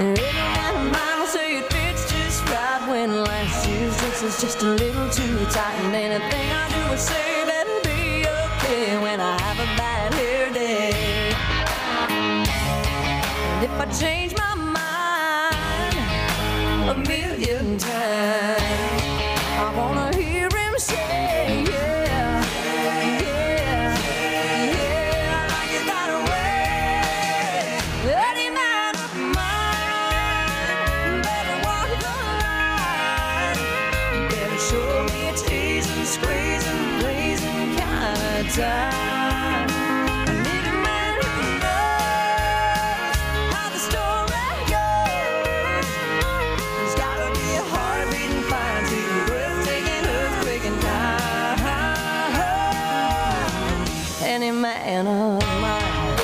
Every man of mine will say it fits just right when last year's dress is just a little too tight. And anything I do or say better be okay when I have a bad hair day. And if I change my mind a million times, I wanna hear him say, yeah, yeah, yeah, I like it that way. Any man of mine better walk the line, better show me a teasing, squeezing, blazing kind of time. I need a man who knows how the story goes. There's gotta be a heart beating fine to you, breathtaking, earthquaking kind. Any man of mine.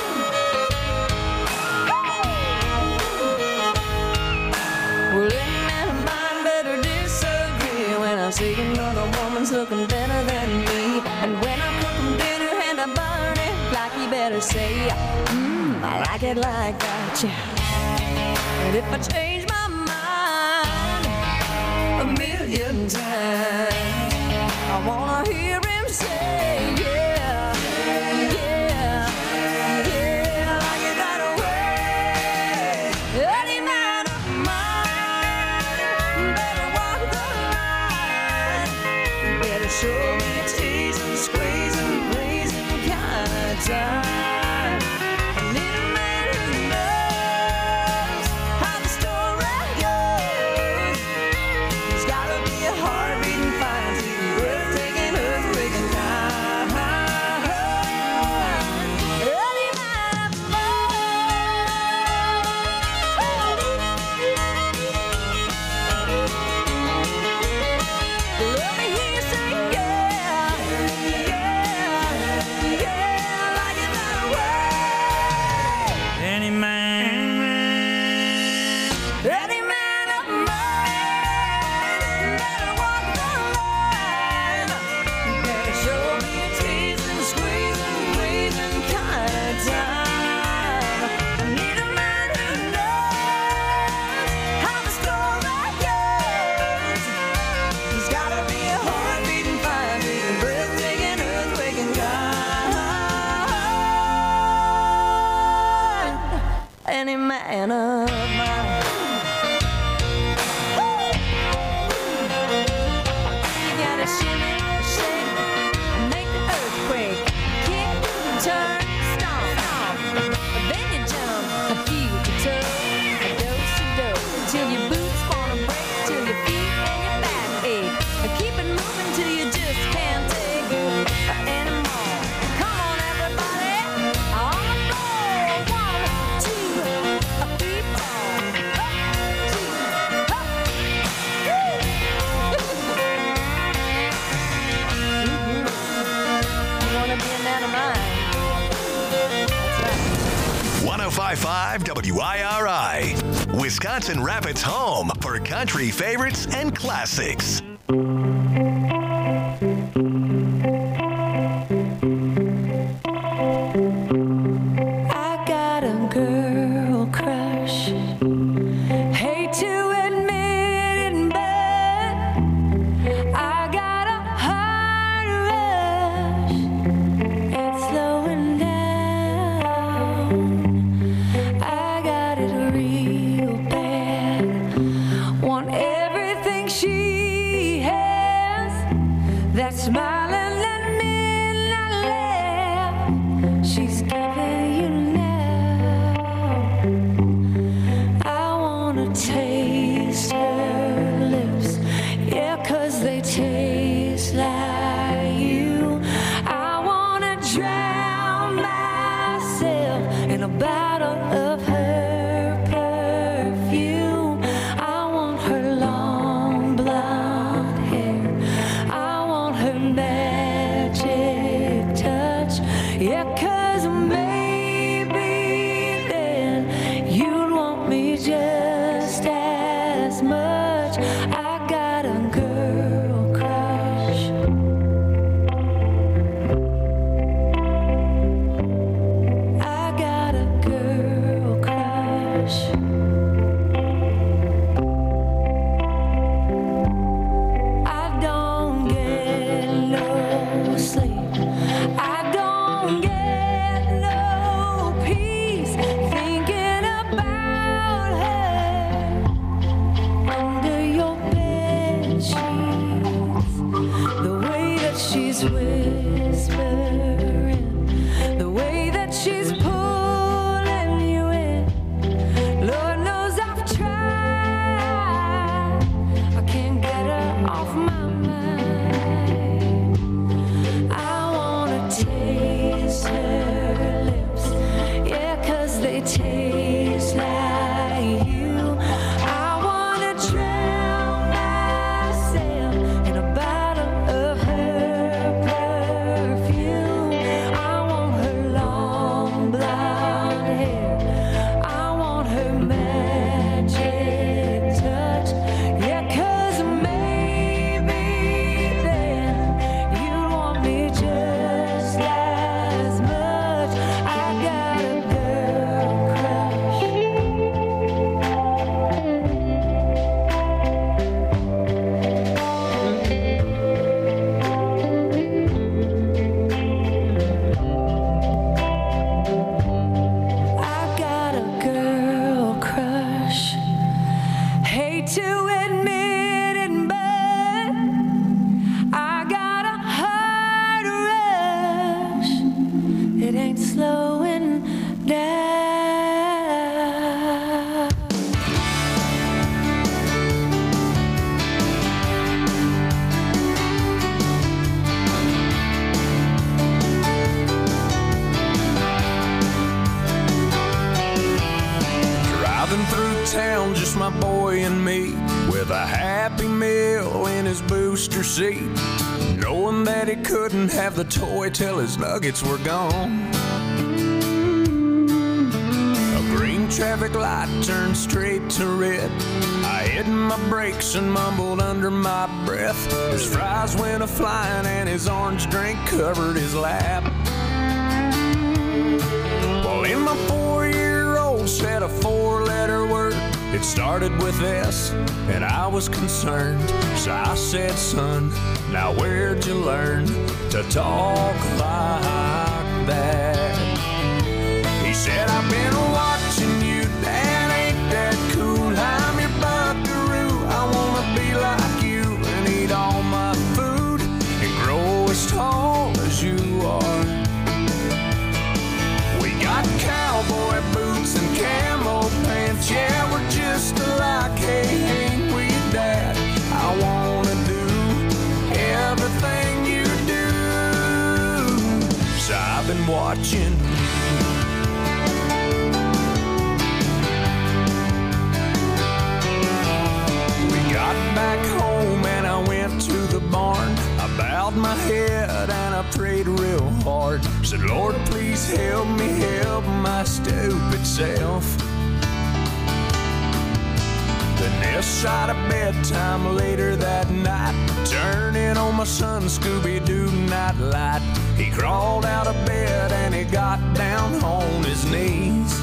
Well, any man of mine better disagree when I see another woman's looking better than me. And when I cook him dinner and I burn it like, he better say, I like it like that, yeah. And if I change my mind a million times, I wanna hear him say, yeah, yeah, yeah, I like it that way. Any man of mine better walk the line, better show me a teasing, squeezing, blazing kind of time. I need a man who knows how the story goes. There's gotta be a heart beating fine to you, breathtaking, earthquaking kind. Any man of let me hear you say, yeah, yeah, yeah, I like it that way. Any man. Any man of mine better walk the line, better show me a teasing, squeezing, blazing kind of time. I need a man who knows how the story goes. There's gotta be a heart beating fine, beating, breathtaking, earthquaking kind. Any man of mine. You gotta shimmy, shake, and make the earthquake. Kick, turn, stomp, then you jump, a few toe, a do-si-do, till your boots wanna break, till your feet and your back ache. Keep it moving till you just can't take it anymore. Come on, everybody, on the floor. 1, 2, 3, 4. Up, 2, up. You wanna be a man of mine? That's right. 1055 WIRI, Wisconsin Rapids' home for country favorites and classics. I got a girl crush. Hate to admit it, but I got a heart rush. It's slowing down. I got it real bad. Want everything she has. That smiling at midnight laugh she's giving you now. I wanna taste her lips, yeah, 'cause they taste like you. I wanna drown myself in a bottle of her perfume. I want her long blonde hair, I want her Driving through town, just my boy and me, with a Happy Meal in his booster seat, knowing that he couldn't have the toy till his nuggets were gone. A green traffic light turned straight to red. I hit my brakes and mumbled under my breath. His fries went a-flying and his orange drink covered his lap. Well, in my 4-year-old said a 4-letter word. It started with S, and I was concerned. So I said, son, now where'd you learn to talk like that? He said, I've been watching you, Dad, ain't that cool? I'm your buckaroo, I wanna be like you and eat all my food and grow as tall as you are. We got cowboy boots and camo pants, yeah, we're just alike, hey, ain't we, Dad? I wanna do everything you do, so I've been watching. We got back home and I went to the barn. I bowed my head and I prayed real hard. Said, Lord, please help me help my stupid self. Then this side of bedtime later that night, turning on my son Scooby-Doo nightlight. He crawled out of bed and he got down on his knees.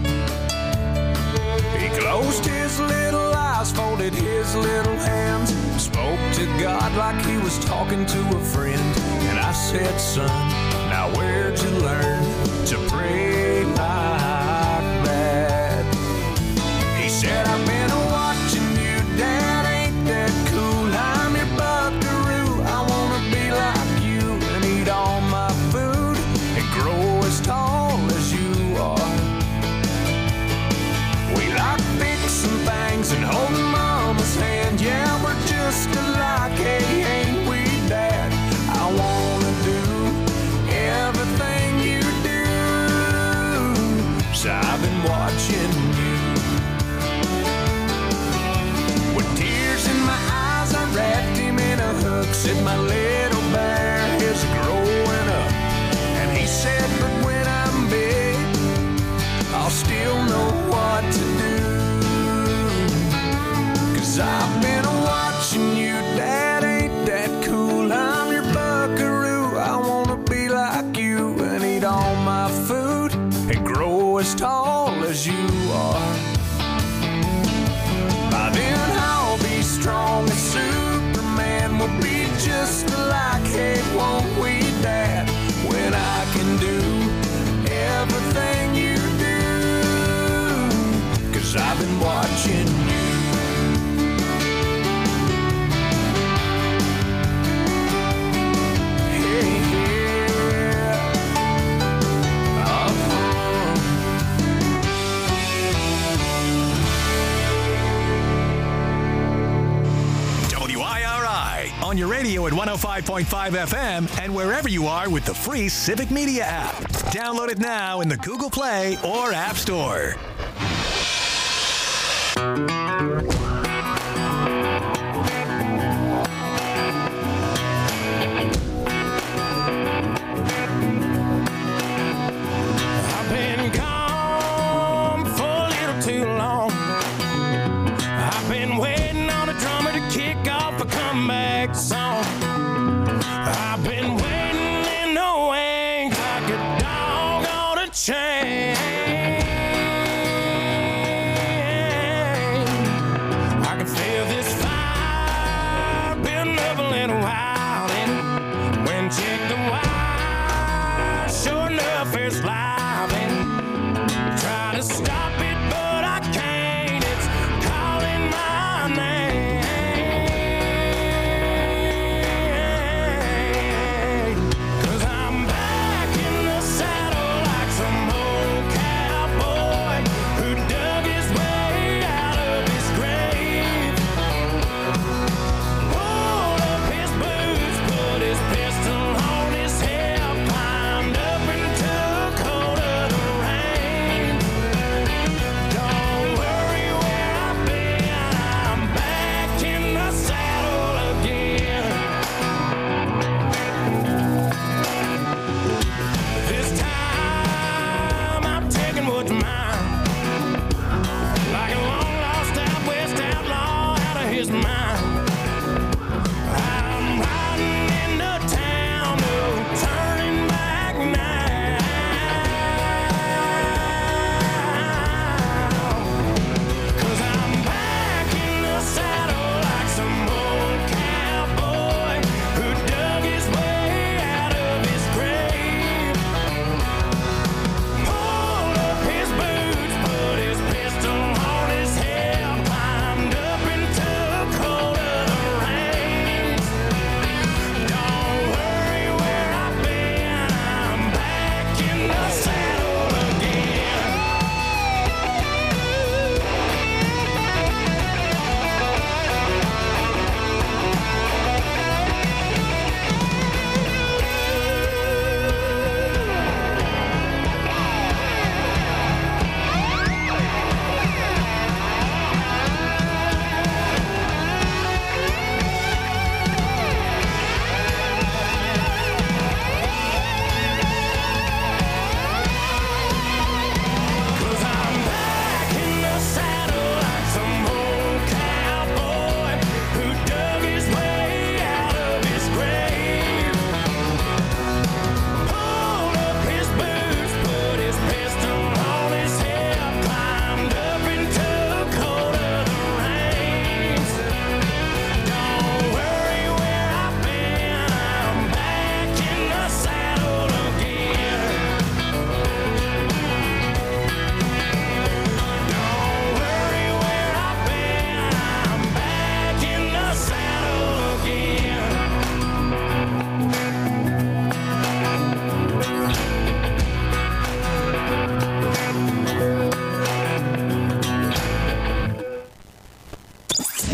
He closed his little eyes, folded his little hands, spoke to God like he was talking to a friend. And I said, son, now where'd you learn to pray like that? He said, I've been watching you, Dad, ain't that cool? I'm your buckaroo, I wanna be like you and eat all my food and grow as tall as you are. We like fixing things and holding Mama's hand, yeah, we're just alike, hey, ain't we, Dad? I wanna do everything you do, so I've been watching you. With tears in my eyes, I wrapped him in a hug, said my little bear is growing up. And he said, but when I'm big, I'll still know what to do. 'Cause I've been watching you, Dad, ain't that cool? I'm your buckaroo, I wanna be like you and eat all my food and grow as tall as you are. By then I'll be strong as Superman, we'll be just alike, hey, won't we, Dad? When I can do everything you do, 'cause I've been watching you. On your radio at 105.5 FM and wherever you are with the free Civic Media app. Download it now in the Google Play or App Store. I've been gone for a little too long. I've been waiting on a drummer to kick off a comeback song. I've been waiting in the wings like a dog on a chain.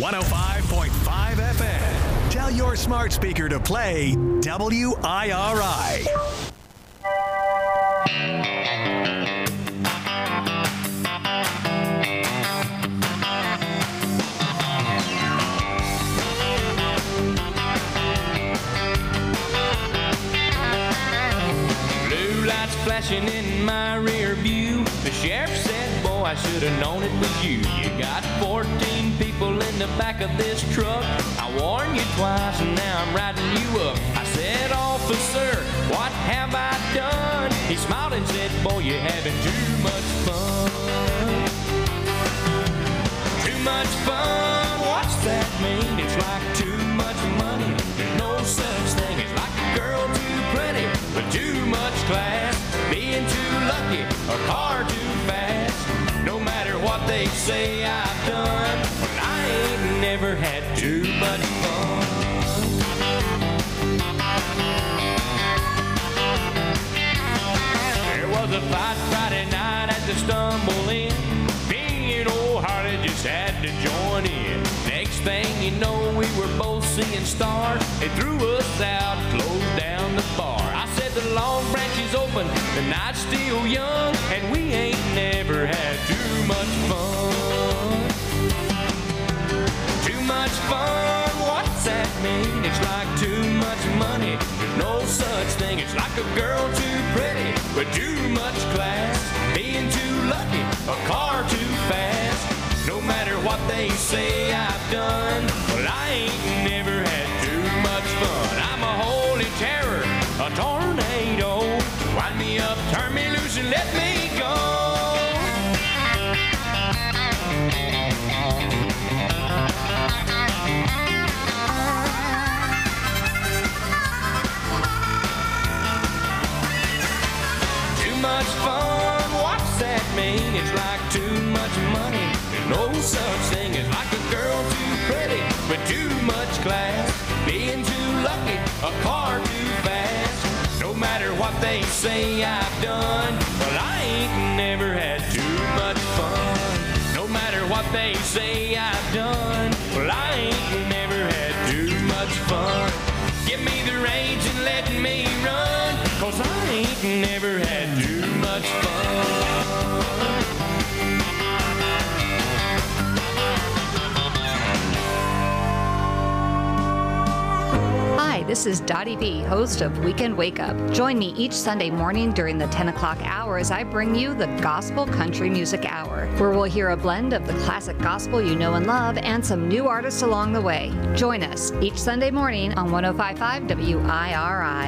105.5 FM. Tell your smart speaker to play WIRI. Blue lights flashing in my rear view. The sheriff said, boy, I should have known it was you. You got 14 people in the back of this truck. I warned you twice and now I'm riding you up. I said, officer, what have I done? He smiled and said, boy, you're having too much fun. Too much fun, what's that mean? It's like too much money. There's no such thing as like a girl too pretty, but too much class. Being too lucky, a car too fast. No matter what they say I've done, but I ain't never had too much fun. There was a fight Friday night at the Stumble Inn. Me and old Harley just had to join in. Next thing you know, we were both seeing stars. They threw us out, closed down the bar. I said the Long Branch is open, the night's still young, and we ain't never had too much fun. Too much fun, what's that mean? It's like too much money. There's no such thing. It's like a girl too pretty, but too much class. Being too lucky, a car too fast. No matter what they say I've done, well, I ain't never had too much fun. I'm a holy terror, a tornado. Wind me up, turn me loose, and let me go. Too much fun, what's that mean? It's like too much money. There's no such thing as like a girl too pretty, but too much class. Being too lucky, a car too fast. No matter what they say I've done, well, I ain't never had too much fun. No matter what they say I've done, well, I ain't never had too much fun. Give me the reins and let me run, 'cause I ain't never had too much fun. Hi, this is Dottie B, host of Weekend Wake Up. Join me each Sunday morning during the 10 o'clock hour as I bring you the Gospel Country Music Hour, where we'll hear a blend of the classic gospel you know and love and some new artists along the way. Join us each Sunday morning on 105.5 WIRI.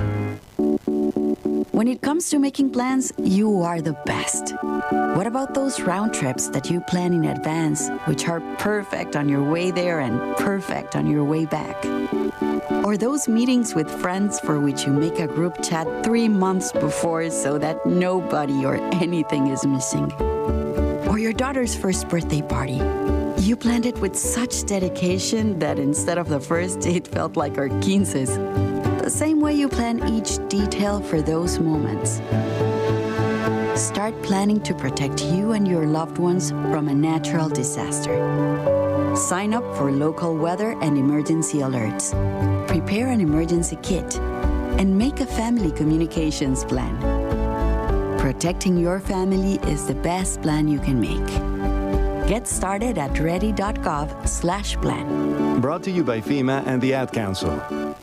When it comes to making plans, you are the best. What about those round trips that you plan in advance, which are perfect on your way there and perfect on your way back? Or those meetings with friends for which you make a group chat 3 months before so that nobody or anything is missing? Or your daughter's first birthday party. You planned it with such dedication that instead of the first, it felt like our 15s. The same way you plan each detail for those moments. Start planning to protect you and your loved ones from a natural disaster. Sign up for local weather and emergency alerts. Prepare an emergency kit and make a family communications plan. Protecting your family is the best plan you can make. Get started at ready.gov/plan. Brought to you by FEMA and the Ad Council.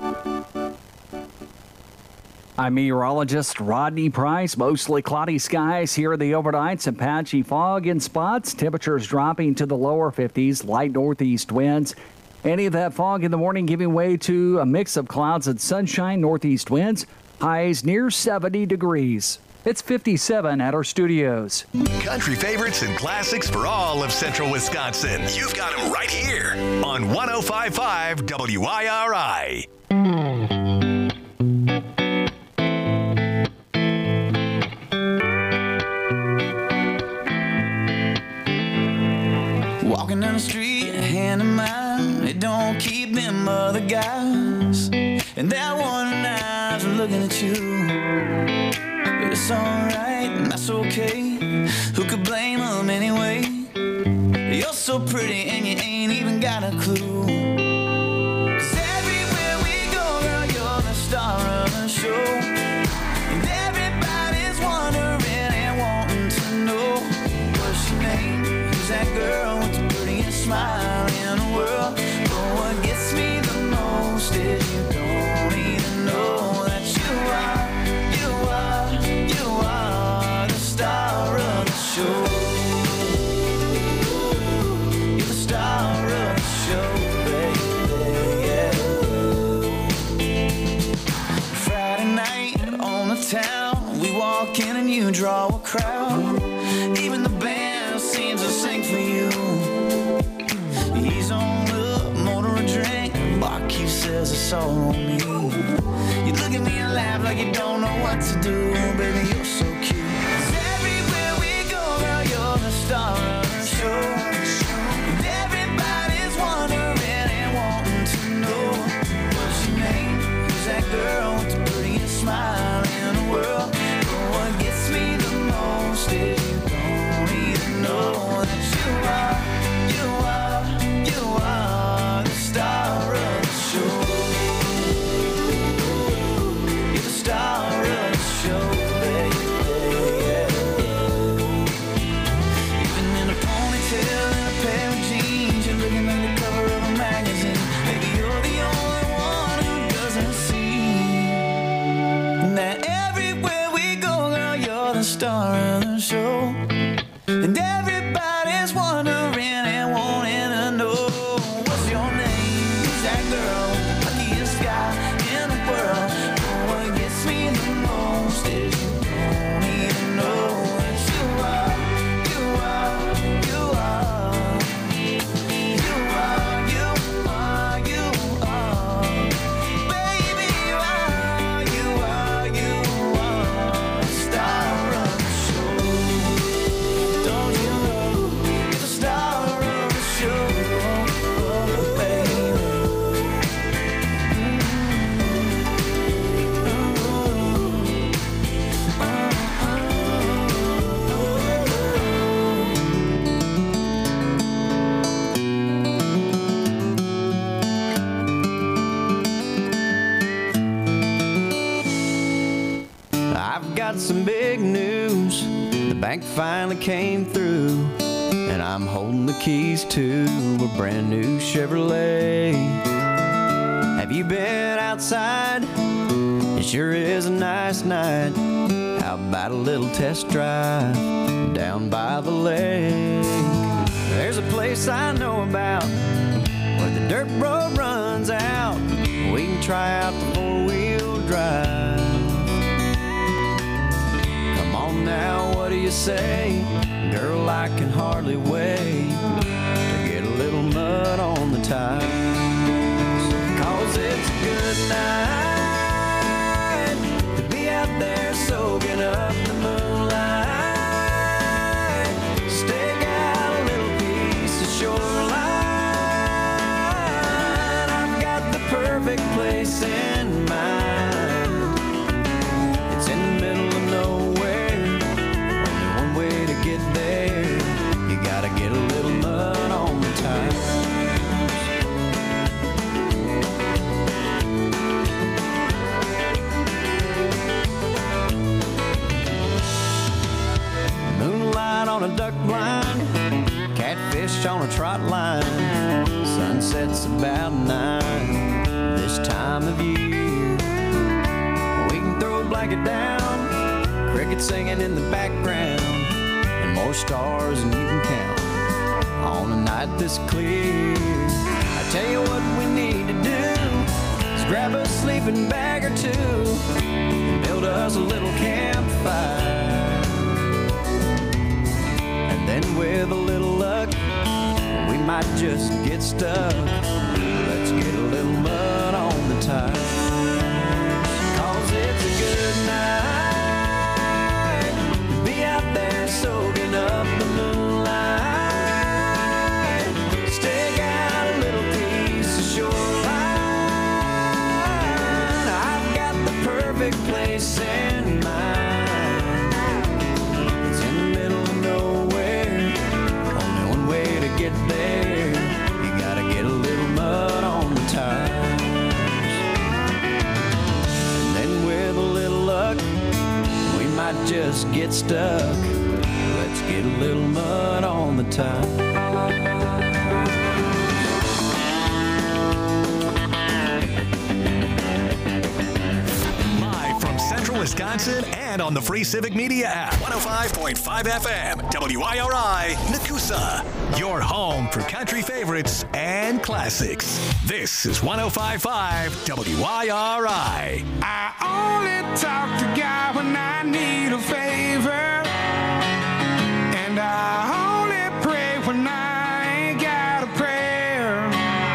I'm meteorologist Rodney Price. Mostly cloudy skies here in the overnight. Some patchy fog in spots. Temperatures dropping to the lower 50s. Light northeast winds. Any of that fog in the morning giving way to a mix of clouds and sunshine. Northeast winds. Highs near 70 degrees. It's 57 at our studios. Country favorites and classics for all of central Wisconsin. You've got them right here on 105.5 WIRI. Walking down the street, a hand in mine. It don't keep them other guys. And that one eye's looking at you. But it's alright, and that's okay. Who could blame them anyway? You're so pretty and you ain't even got got a clue. 'Cause everywhere we go, girl, you're the star of the show. And everybody's wondering and wanting to know what's your name? Who's that girl with the prettiest smile in the world? But what gets me the most is you don't even know that you are the star of the show. You're the star of the show, baby, yeah. Friday night on the town, we walk in and you draw a crowd. Even the band seems to sing for you. He's on up, motor a drink, barkeep says it's all on me. You look at me and laugh like you don't know what to do, baby, you're so cute. 'Cause everywhere we go, girl, you're the star of the show. And everybody's wondering and wanting to know what's your name? Who's that girl with the prettiest smile in the world? But what gets me the most is you don't even know that you are the star of the show. You're the star of the show, baby, yeah. Even in a ponytail and a pair of jeans, you're looking like the cover of a magazine. Baby, you're the only one who doesn't see that everywhere we go, girl, you're the star of the show. And everybody's wondering and wanting to know what's your name? Who's that girl? Luckiest guy in the world. But what gets me the most is you don't even know that you are baby, you are the star of the show. Don't you know you're the star of the show, baby? I've got some big news. The bank finally came through, and I'm holding the keys to a brand new Chevrolet. Have you been outside? It sure is a nice night. How about a little test drive down by the lake? There's a place I know about where the dirt road runs out. We can try out the four-wheel drive. Come on now, what do you say? Girl, I can hardly wait to get a little mud on the tires. 'Cause it's a good night to be out there soaking up the moonlight. Stake out a little piece of shoreline. I've got the perfect place in mind. It's in the middle of nowhere. Only one way to get there. You gotta get a little mud on the tires. Moonlight on a duck blind, catfish on a trot line. Sunset's about 9 this time of year. We can throw a blanket down, crickets singing in the background, and more stars than you can count on a night this clear. I tell you what we need to do is grab a sleeping bag or two and build us a little campfire. And then with a little luck, we might just get stuck. Let's get a little mud on the tires. 'Cause it's a good night to be out there soaking up the moonlight. Stake out a little piece of shoreline. I've got the perfect place in mind. It's in the middle of nowhere. Only one way to get there. You gotta get a steps get stuck, let's get a little mud on the tire. Wisconsin and on the free Civic Media app. 105.5 FM, WIRI, Nakusa. Your home for country favorites and classics. This is 105.5 WIRI. I only talk to God when I need a favor, and I only pray when I ain't got a prayer.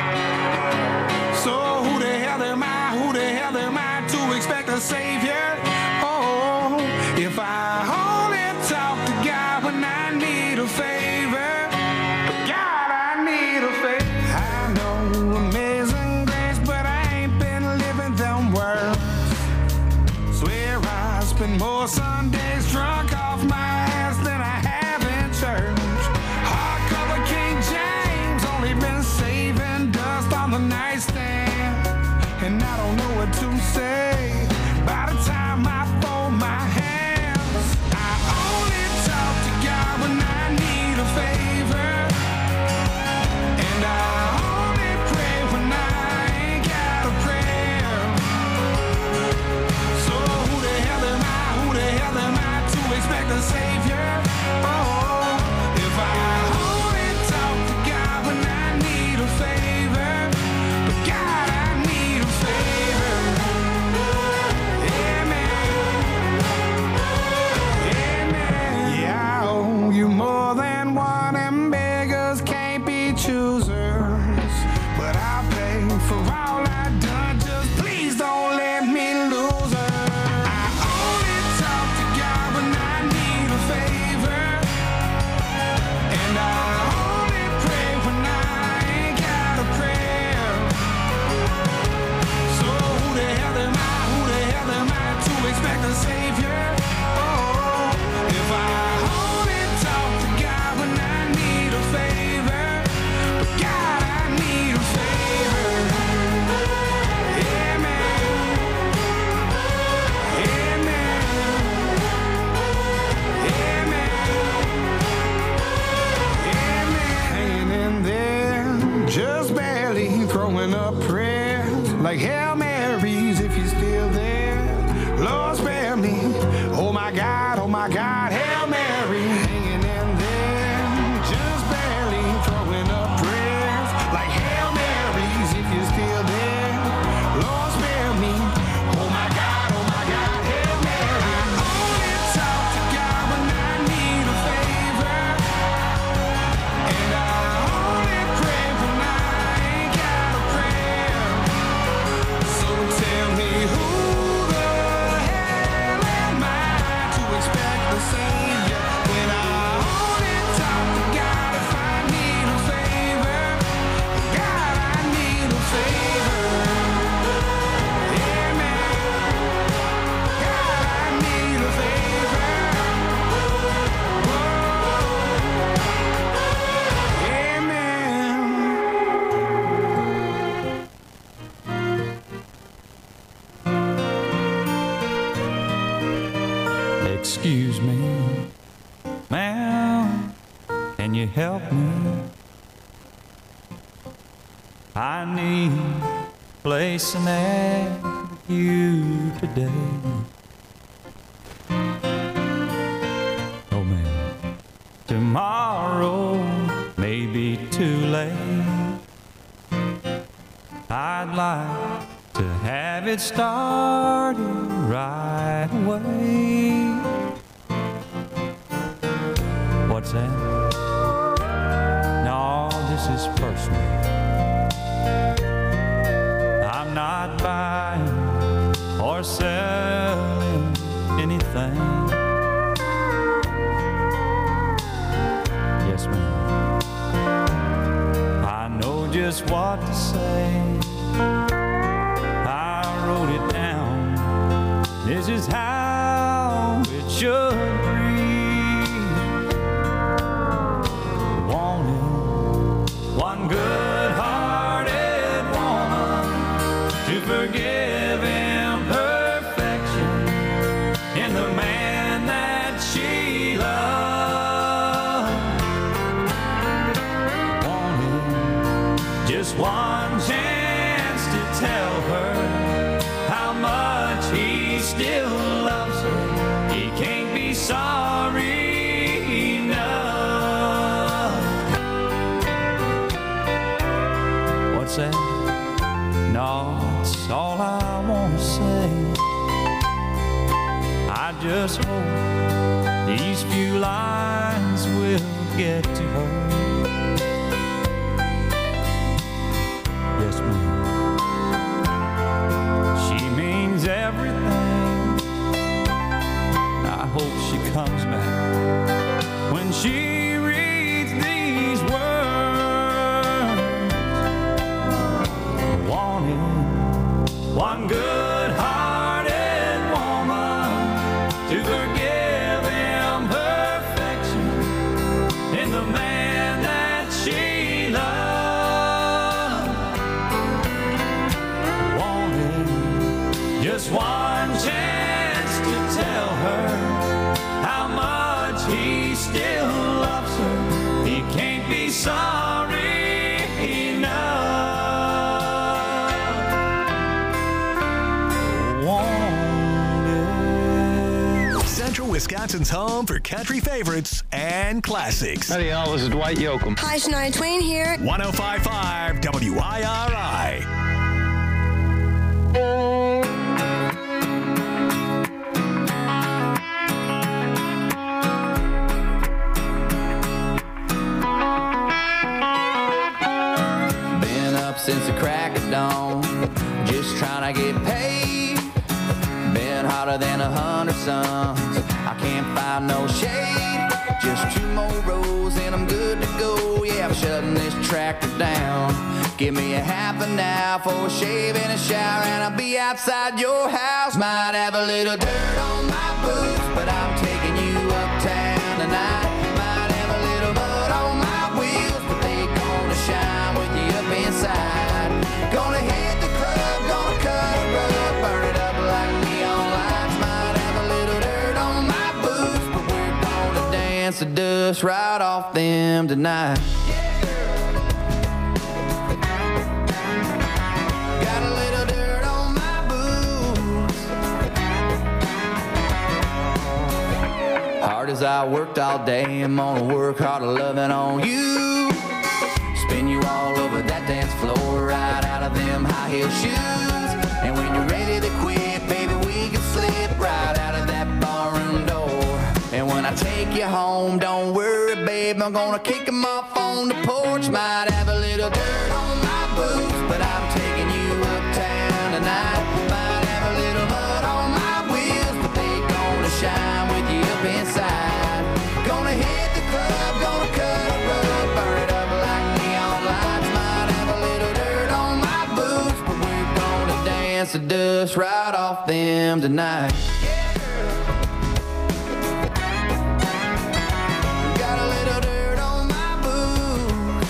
So who the hell am I? Who the hell am I to expect a savior? If I only talk to God when I need a favor, God, I need a favor. I know amazing grace, but I ain't been living them words. Swear I spend more Sundays drunk off my ass than I have in church. Hardcover King James, only been saving dust on the nightstand, and I don't know what to say by the time I fold my hands. The Savior. Oh, if I only talk to God when I need a favor, but God, I need a favor. Amen. Amen. Yeah, I owe you more than one, and beggars can't be choosers. But I'll pay for all I've done. Just please don't let me lose her. Expect a savior. Oh, if I only talk to God when I need a favor, but God, I need a favor. Amen. Amen. Amen. Hanging in there, just barely throwing up prayers like Hail Marys if you're still there. Lord, spare me. Oh my God, Hail Mary. Hanging in there, just barely throwing up prayers like Hail Marys if you're still there. Lord, spare me. Oh my God, Hail Mary. I only talk to God when I need a favor, and I only pray when I ain't got a prayer. So tell me who expect the Savior when I only talk to God if I need a favor. God, I need a favor. Amen. God, I need a favor. Amen. Excuse me, ma'am, can you help me? I need a place and air with you today. Oh man, tomorrow may be too late. I'd like to have it started right away. What's that? No, this is personal. I'm not buying or selling anything. Yes, ma'am. I know just what to say. I wrote it down. This is how it should be. One good-hearted woman to forgive imperfection in the man that just one chance to tell her how much he still loves her. He can't be sorry enough. What's that? No, it's all I want to say. I just hope these few lines will get to her. Yes, ma'am. She means everything. I hope she comes back when she reads these words. Wanting one good-hearted woman to forgive imperfection in the man that she loved. Wanting just one chance to tell her how much he still loves her. He can't be sorry enough. Central Wisconsin's home for country favorites and classics. Howdy, y'all. This is Dwight Yoakam. Hi, Shania Twain here. 105.5 WIRI. Been up since the crack of dawn, just trying to get paid. Been hotter than 100 suns, I can't find no shade. Just 2 more rows and I'm good to go. Yeah, I'm shutting this tractor down. Give me a half an hour for a shave and a shower, and I'll be outside your house. Might have a little dirt on my boots, but I'm taking you uptown tonight. Might have a little mud on my wheels, but they gonna shine with you up inside. Gonna hit the club, gonna cut a rug, burn it up like neon lights. Might have a little dirt on my boots, but we're gonna dance the dust right off them tonight. Got a little dirt on my boots. Hard as I worked all day, I'm gonna work harder loving on you. Spin you all over that dance floor, right out of them high heel shoes. And when you're ready to quit, baby, we can slip right out of that barroom door. And when I take you home, don't worry, babe, I'm gonna kick 'em off on the porch. Might have a little dirt on my boots, but I'm taking you uptown tonight. Might have a little mud on my wheels, but they gonna shine with you up inside. Gonna hit the club, gonna cut a rug, burn it up like neon lights. Might have a little dirt on my boots, but we're gonna dance the dust right off them tonight. Got a little dirt on my boots.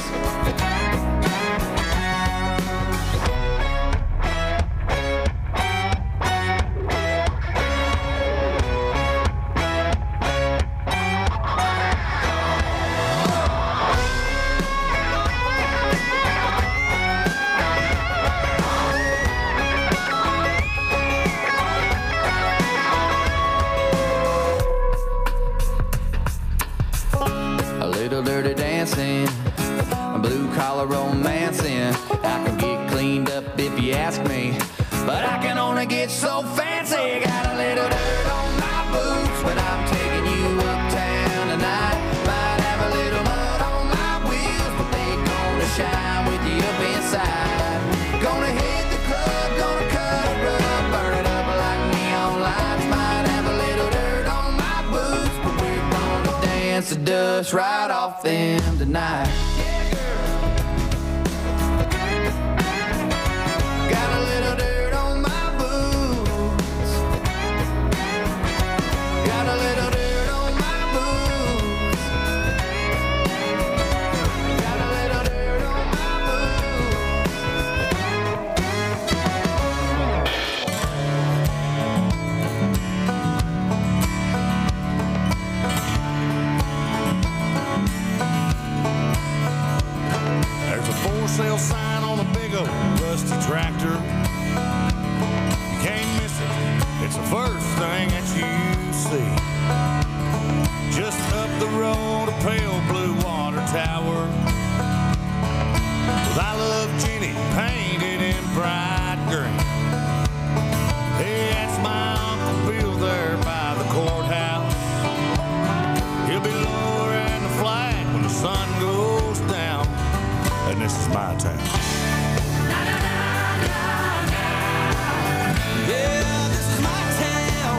A little dirty dancing, a blue collar romancing. I can get cleaned up if you ask me, but I can only get so fancy. Got a little dirt on my boots, but I'm taking you uptown tonight. Might have a little mud on my wheels, but they gonna shine with you up inside. Gonna hit the club, gonna cut a rug, burn it up like neon lights. Might have a little dirt on my boots, but we're gonna dance the dust right off them tonight. Got a little dirt on my boots. Got a little dirt on my boots. Got a little dirt on my There's a for sale sign and this is my town. Yeah, this is my town.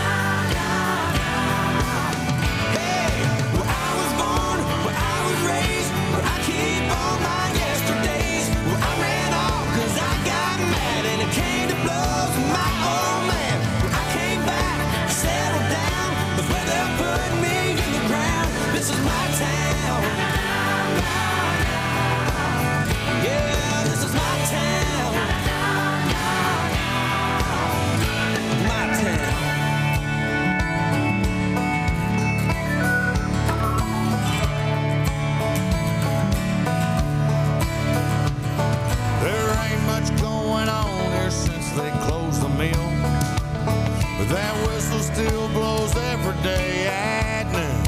Hey, where I was born, where I was raised, where I keep all my yesterdays, where I ran off 'cause I got mad and it came to blows with my old man. Where I came back, settled down, that's where they put me in the ground. This is my town. Yeah, this is my town. My town. There ain't much going on here since they closed the mill, but that whistle still blows every day at noon.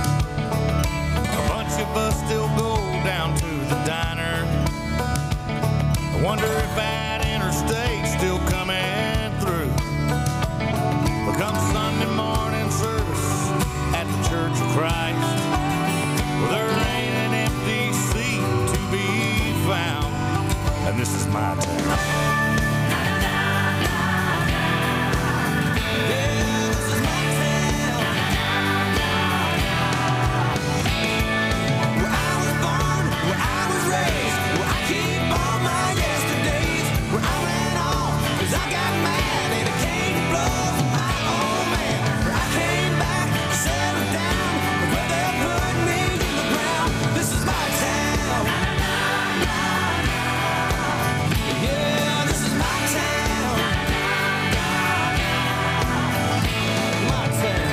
A bunch of us still go down to the diner. I wonder if that interstate's still coming through. But come Sunday morning service at the Church of Christ, well, there ain't an empty seat to be found, and this is my town. Yeah, this is my town. Where I was born, where I was raised, where I keep all my yesterdays, where I ran off 'cause I got mad and it came to blows with my old man. Where I came back, settled down, where they put me in the ground. This is my town. Yeah, this is my town. My town.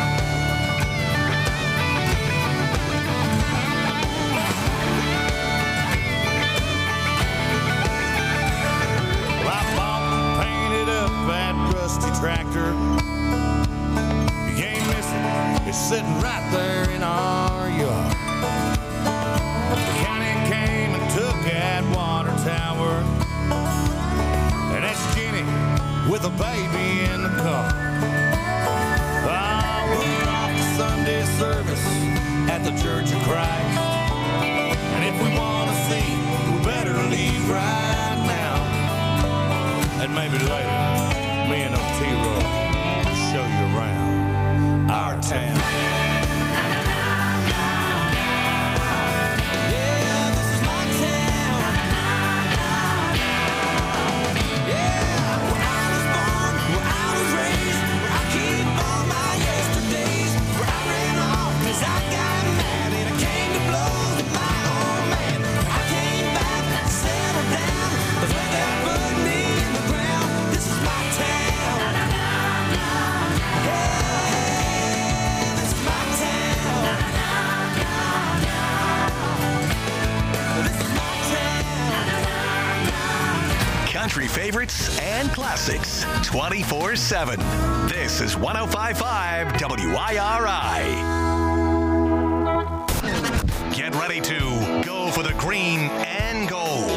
Well, I bought and painted up that rusty tractor. You can't miss it. It's sitting right there in our yard. The county came and took that water tower, and that's Jenny with a baby in the car. Oh, we're off to Sunday service at the Church of Christ, and if we want to see, we better leave right now. And maybe later, me and T-Roy will show you around our town. Yeah, this is my town. Yeah, where I was born, where I was raised, where I keep all my yesterdays, where I ran off 'cause I got mad and it came to blows with my old man. I came back, settled down, that's where they put me in the ground. This is my town. Yeah, this is my town. This is my town. Country favorites and classics 24/7. This is 105.5 WIRI. Get ready to go for the green and gold.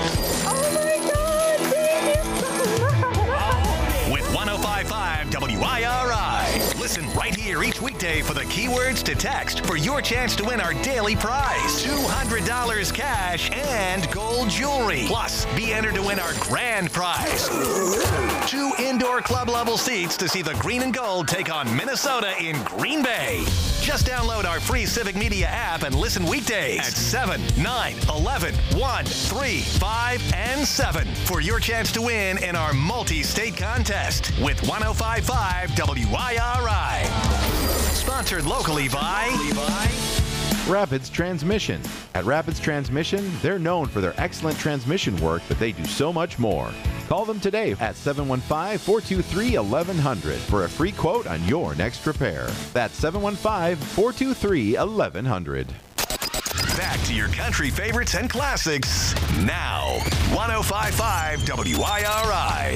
With 105.5 WIRI. Listen right here each weekday for the keywords to text for your chance to win our daily prize. $200 cash and gold jewelry. Plus, be entered to win our grand prize. 2 indoor club level seats to see the green and gold take on Minnesota in Green Bay. Just download our free Civic Media app and listen weekdays at 7, 9, 11, 1, 3, 5, and 7 for your chance to win in our multi-state contest with 105.5 WIRI. Sponsored locally by Rapids Transmission. At Rapids Transmission, they're known for their excellent transmission work, but they do so much more. Call them today at 715-423-1100 for a free quote on your next repair. That's 715-423-1100. Back to your country favorites and classics now. 105.5 WIRI.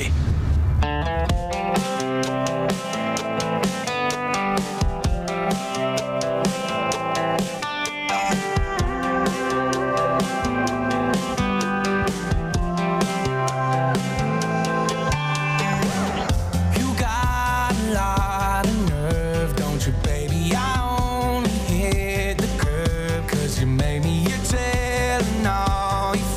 All your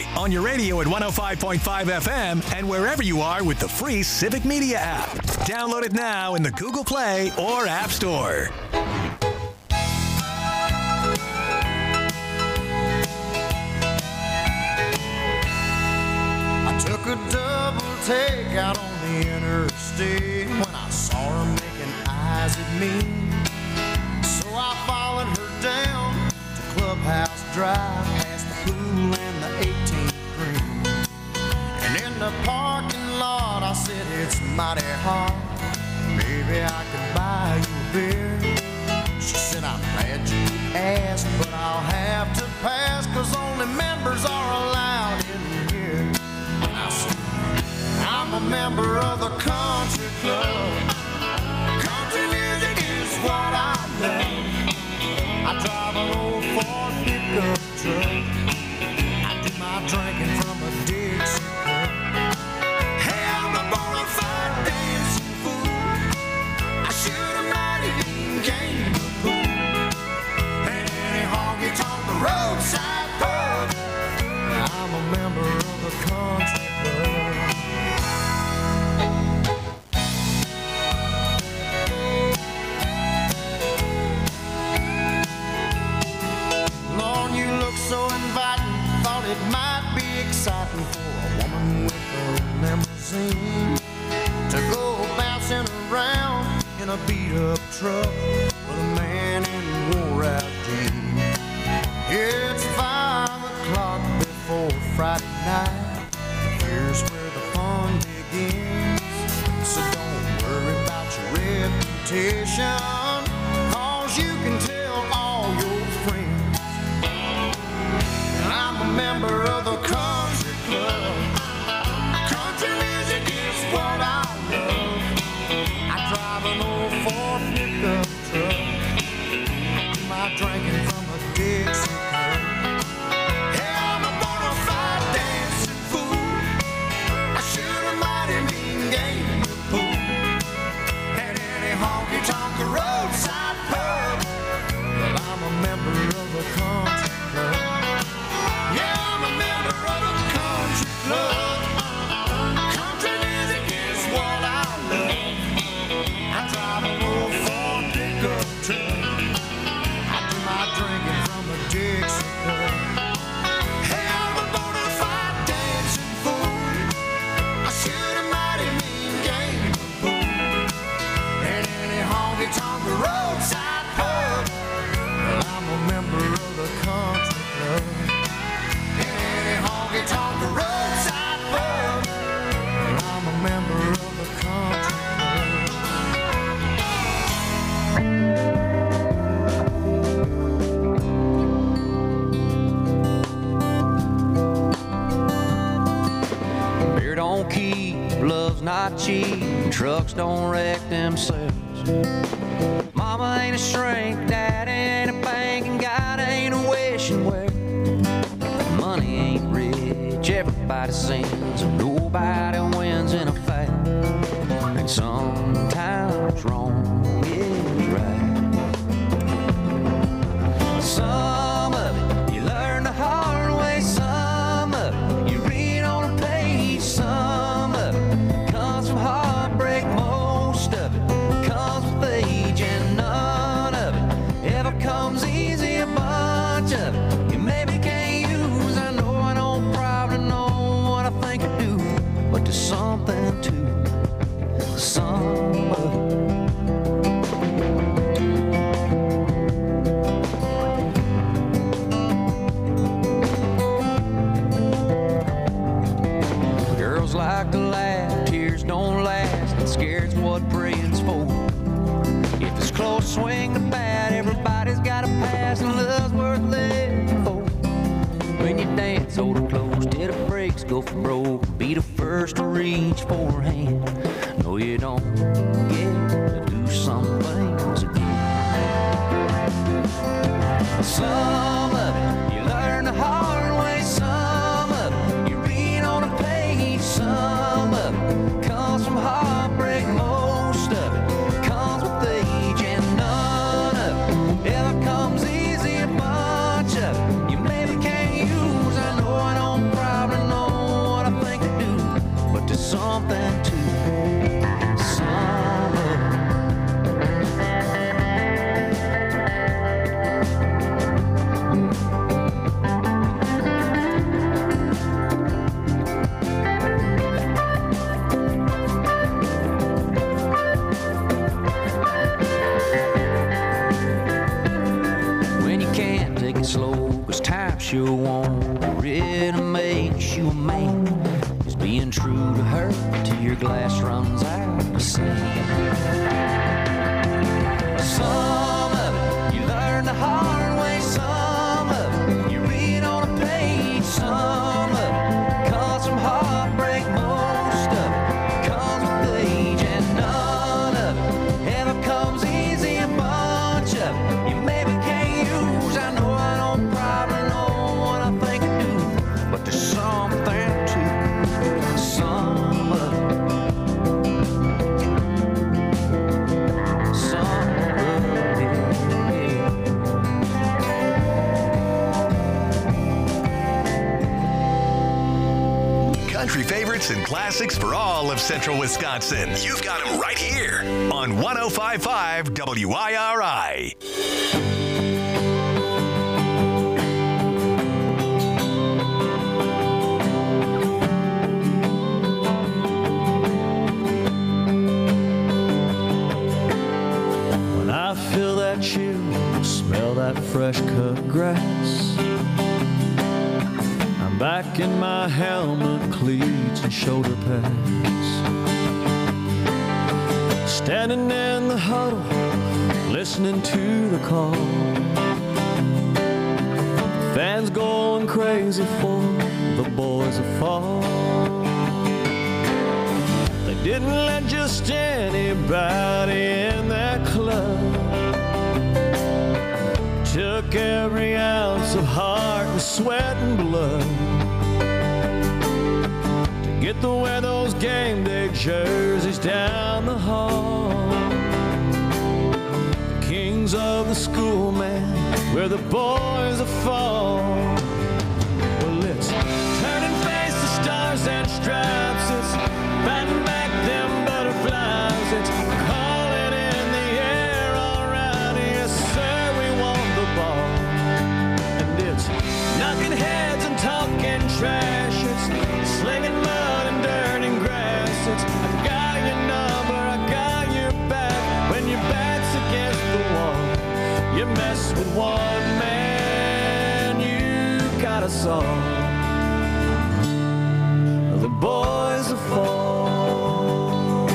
on your radio at 105.5 FM and wherever you are with the free Civic Media app. Download it now in the Google Play or App Store. I took a double take out on the interstate when I saw her making eyes at me. So I followed her down to Clubhouse Drive, past the pool and the 18th green. And in the parking lot I said, it's mighty hot, maybe I could buy you a beer. She said, I'm glad you asked, but I'll have to pass, 'cause only members are allowed in here. And I said, I'm a member of the country club. Country music is what I love. I drive an old Ford pickup truck. I do my drinking from a Dixie cup. Hey, I'm a bona fide dancing fool. I shoot a mighty mean game of pool. And any honky-tonk roadside pub. I'm a member of the country club. Lord, you look so inviting. Thought it might be exciting for a woman with a limousine to go bouncing around in a beat-up truck with a man in wore-out jeans. It's 5 o'clock before Friday night. Here's where the fun begins. So don't worry about your reputation, 'cause you can tell all your friends. And I'm a member of the country club. Country music is what I love. I drive an old Ford pickup truck. Do my drinking from a Dixie cup. Hey, I'm a bona fide dancing fool. I shoot a mighty mean game of pool. At any honky-tonk roadside pub. Well, I'm a member of the country club. Yeah, I'm a member of the country club. Country music is what I love. I drive an old Ford pickup truck. I do my drinking from a Dixie cup. Hey, I'm a bona fide dancing fool. I shoot a mighty mean game of pool. At any honky-tonk roadside pub. Well, I'm a member of the country club. Any honky-tonk roadside pub. Well, I'm a member of the country club. Beer don't keep, love's not cheap, trucks don't wreck themselves. Mama ain't a shrink, dad ain't a bank, and God ain't a wishing well. Money ain't rich, everybody sins, and nobody wins in a fight. And sometimes wrong is right. Some of it you learn the hard way, some of it you read on a page, some of it comes from heartbreak, most of it comes with age, and none of it ever comes easy. A bunch of it you maybe can't use. I know I don't probably know what I think I do, but there's something to some of it. Girls like to laugh, tears don't last, and scared's what praying's for. If it's close, swing the bat, everybody's got a pass, and love's worth living for. When you dance, hold her close till the brakes go for broke. Be the first to reach for her hand. No, you don't get to do some things again. Some of it you learn the hard way, some of it you read on a page, some of it comes from heartbreak, most of it comes with age, and none of it ever comes easy. A bunch of it you maybe can't use. I know I don't probably makes you a man is being true to her till your glass runs out of sand. Some of it you learn the hard way, some of it you read on a page, some of it comes from heartbreak, most of it comes with age, and none of it ever comes easy. A bunch of it you maybe can't use. I know I don't probably know what I think I do, but there's something to some of it. Country favorites and classics for all of central Wisconsin. You've got them right here on 105.5 WIRI. When I feel that chill, smell that fresh cut grass, back in my helmet, cleats, and shoulder pads. Standing in the huddle, listening to the call. Fans going crazy for the boys of fall. They didn't let just anybody in that club. Took every ounce of heart and sweat and blood to get to wear those game day jerseys down the hall. The kings of the school, man, where the boys are fall. Well, it's turn and face the stars and stripes. It's fighting back them butterflies. It's calling in the air all around. Yes, sir, we want the ball. And it's knocking heads and talking trash. It's slinging mud and dirt and grass. It's I got your number, I got your back. When your back's against the wall, you mess with one man, you got us all. The boys will fall.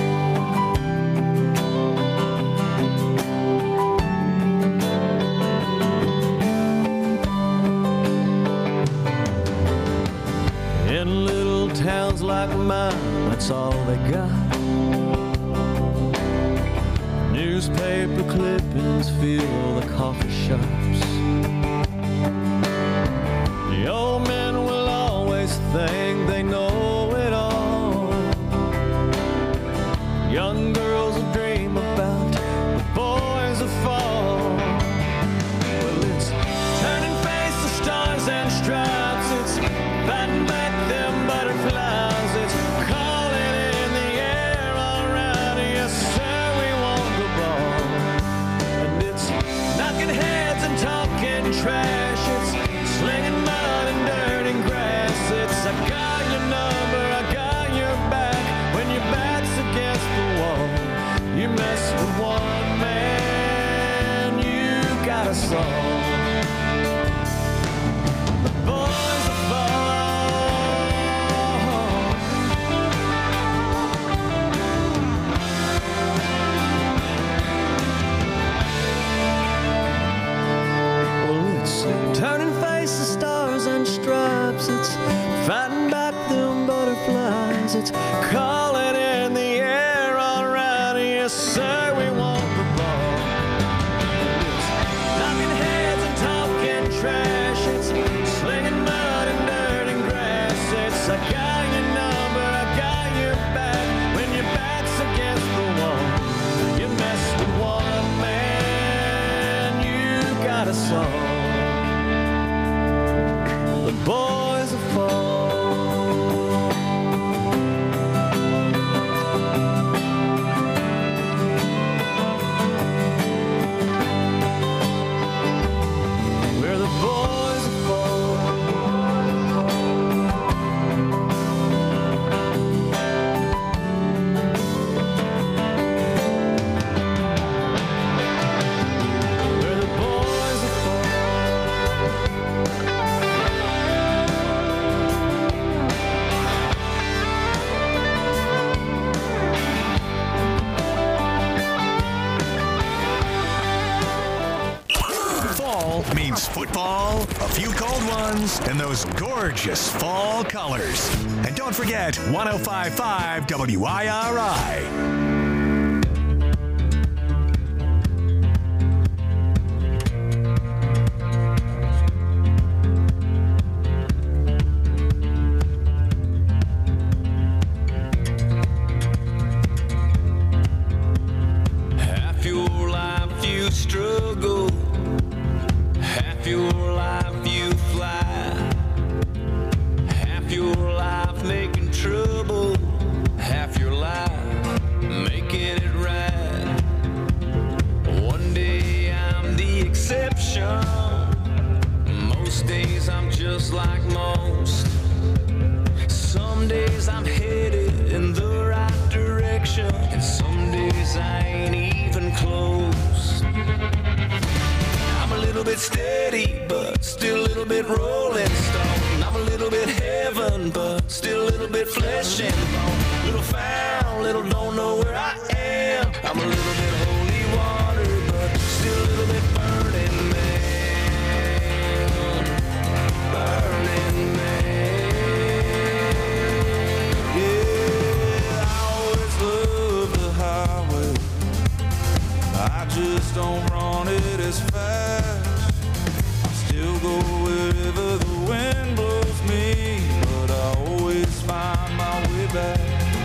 In little towns like mine, that's all they got. Newspaper clippings fill the coffee shops. The old men will always think they know it all. Young girls will dream about the boys of fall. Well, it's turn and face the stars and stripes. It's fighting back them butterflies. It's calling in the air all around. Yes, sir, we want the ball. And it's knocking heads and talking trash. It's slinging mud and dirt and grass. It's I got your number, I got your back. When your back's against the wall, you mess with one man, you got us all. The boys of well, it's turn and face the stars and stripes. It's fighting back them butterflies. It's calling in the air all around. Yes, sir, we want the ball. It's knocking heads and talking trash. It's slinging mud and dirt and grass. It's I got your number, I got your back. When your back's against the wall, you mess with one man, you got us all. The boys will fall. We're the boys will fall. few cold ones, and those gorgeous fall colors. And don't forget 105.5 WIRI. Struggle, half your life you fly, half your life making trouble, half your life making it right. One day I'm the exception, most days I'm just like most. Some days I'm headed in the right direction, and some days I ain't even close. I'm a little bit steady, but still a little bit rolling stone. I'm a little bit heaven, but still a little bit flesh and bone. Little found, little don't know where I am. I'm a little bit holy water, but still a little bit burning man. Burning man. Yeah, I always love the highway. I just don't run it as fast. I still go wherever the wind blows me, but I always find my way back.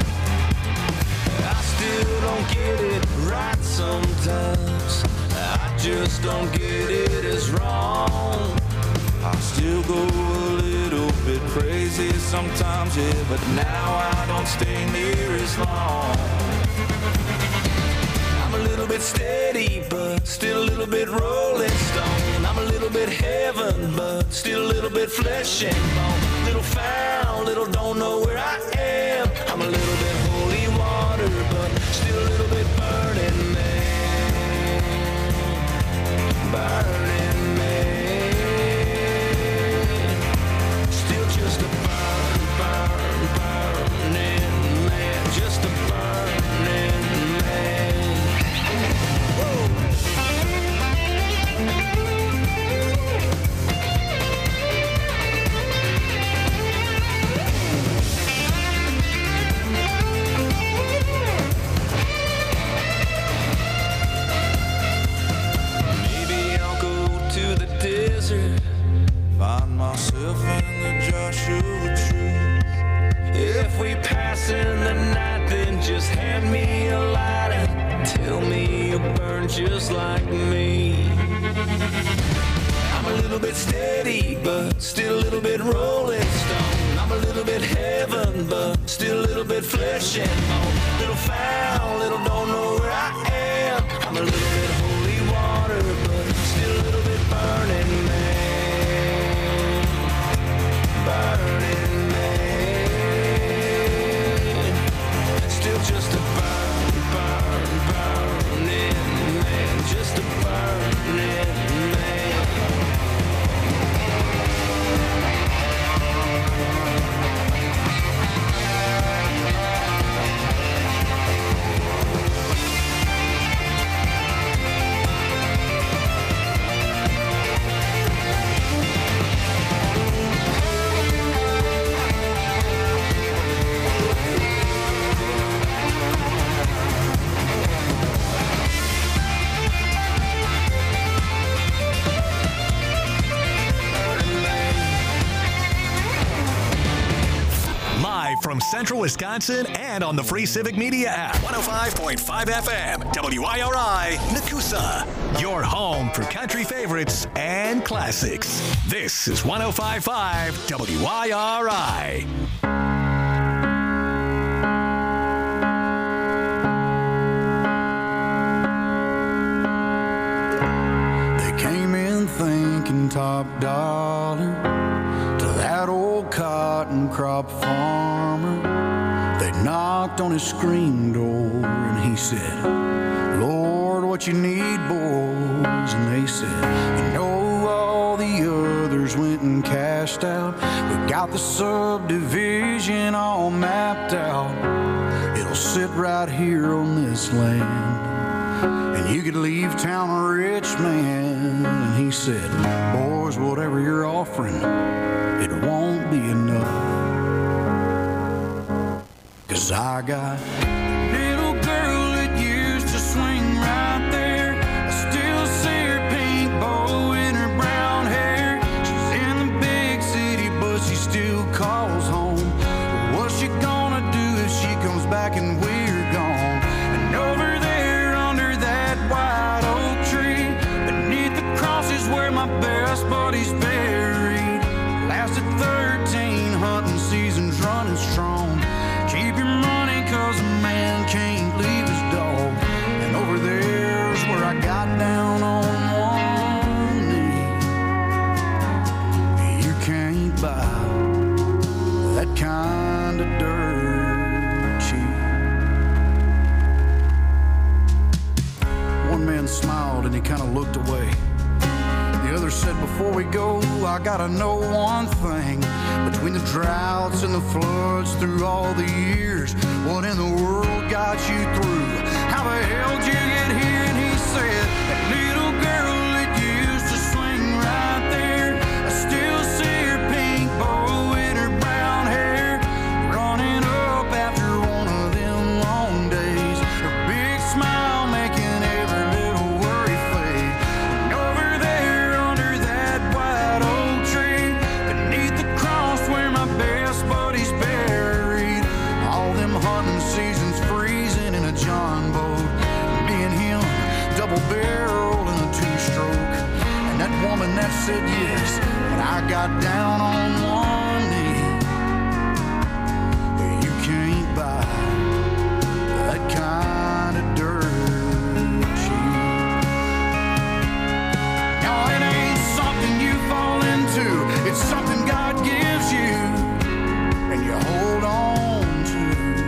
I still don't get it right sometimes. I just don't get it as wrong. I still go a little bit crazy sometimes, yeah, but now I don't stay near as long. I'm a little bit steady, but still a little bit rolling stone. I'm a little bit heaven, but still a little bit flesh and bone. Little found, little don't know where I am. I'm a little bit holy water, but still a little bit burning man. Burning man. Still just a burning man. Just a burning man. Find myself in the Joshua tree. If we pass in the night, then just hand me a lighter. Tell me you'll burn just like me. I'm a little bit steady, but still a little bit rolling stone. I'm a little bit heaven, but still a little bit flesh and bone. Little found, little don't know where I am. I'm a little bit holy water, but still a little bit burning man. Burning man. Still just a burning man. Just a burning man. From Central Wisconsin and on the Free Civic Media app. 105.5 FM, WIRI, Nakusa. Your home for country favorites and classics. This is 105.5 WIRI. They came in thinking top dollar to that old cotton crop farmer. They knocked on his screen door and he said, Lord, what you need, boys? And they said, you know, all the others went and cashed out. We got the subdivision all mapped out. It'll sit right here on this land, and you could leave town a rich man. And he said, boy, boys, whatever you're offering, it won't be enough. 'Cause I got a little girl that used to swing right there. I still see her pink bow in her brown hair. She's in the big city, but she still calls home. What's she gonna do if she comes back and we're gone? And over there under that white oak tree, beneath the cross is where my best buddy's buried. Lasted 13 hunting seasons running strong. Keep your money 'cause a man can't leave his dog. And over there's where I got down on one knee. You can't buy that kind of dirt cheap. One man smiled and he kind of looked away. The other said, before we go, I gotta know one thing. Between the droughts and the floods through all the years, what in the world got you through? How the hell did you get here? And he said, that little girl that used to swing right there, I still see her pink bow in her brown hair, running up after one of them long days, her big smile making every little worry fade. And over there under that white oak tree, beneath the cross where my best buddy's buried, all them hunting seasons freezing in a John boat, me and him double barrel in a two-stroke, and that woman that said yes when I got down on one knee. You can't buy that kind of dirt cheap. Now it ain't something you fall into, it's something God gives you and you hold on to.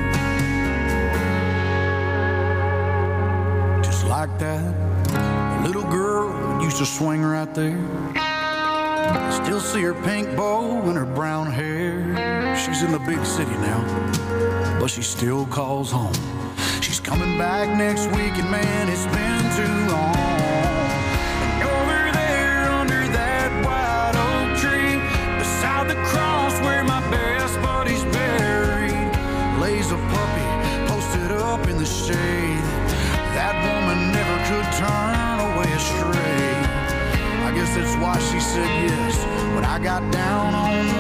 Just like that little girl that used to swing right there. Still see her pink bow and her brown hair. She's in the big city now, but she still calls home. She's coming back next week, and man, it's been too long. And over there under that white oak tree, beside the cross where my best buddy's buried, lays a puppy posted up in the shade. That woman never could turn away astray. I guess that's why she said yes when I got down on